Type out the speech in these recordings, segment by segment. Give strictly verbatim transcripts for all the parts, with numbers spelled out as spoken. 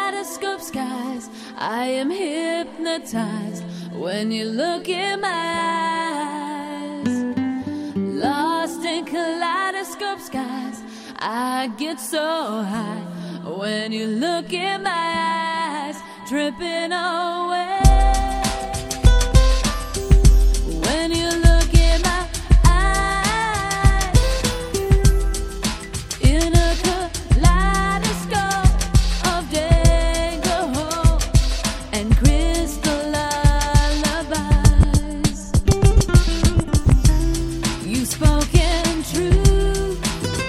kaleidoscope skies. I am hypnotized when you look in my eyes. Lost in kaleidoscope skies, I get so high when you look in my eyes, tripping away. When you look in my eyes, in a kaleidoscope of day glow and crystal lullabies. You spoken truth,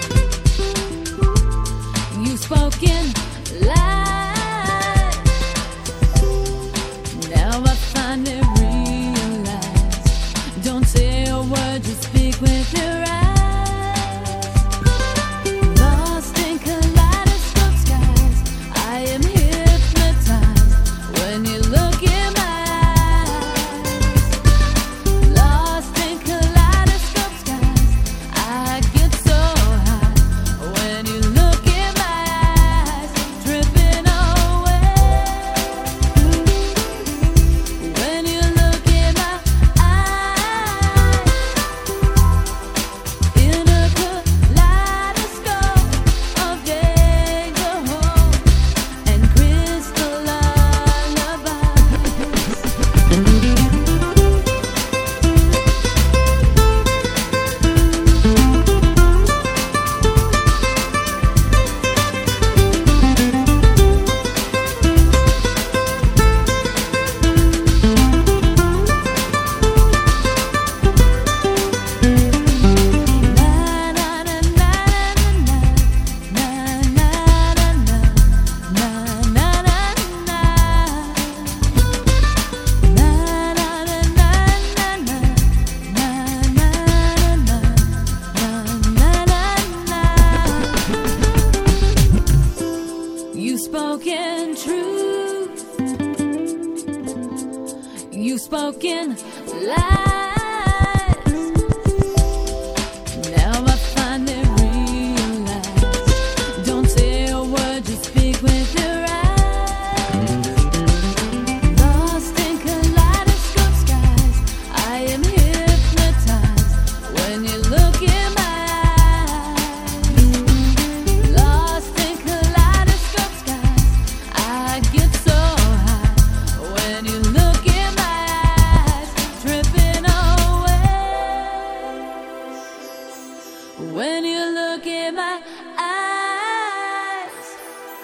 you spoken lies. Now I finally realize, don't say a word, just speak with your eyes. Lost in kaleidoscope skies, I am hypnotized when you look in my eyes. Lost in kaleidoscope skies, I get so high when you look in my eyes, tripping away. When you look in my eyes, in a kaleidoscope of day glow and crystal lullabies. You spoken truth, you spoken lies. Now I finally realize, don't say a word, just speak with your eyes. Lost in kaleidoscope skies, I am hypnotized when you look in my eyes. Lost in kaleidoscope skies, I get so high when you look in my eyes, tripping away. When you look in my eyes,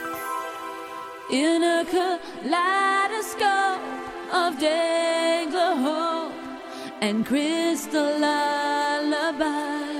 in a kaleidoscope of day glow and crystal lullaby.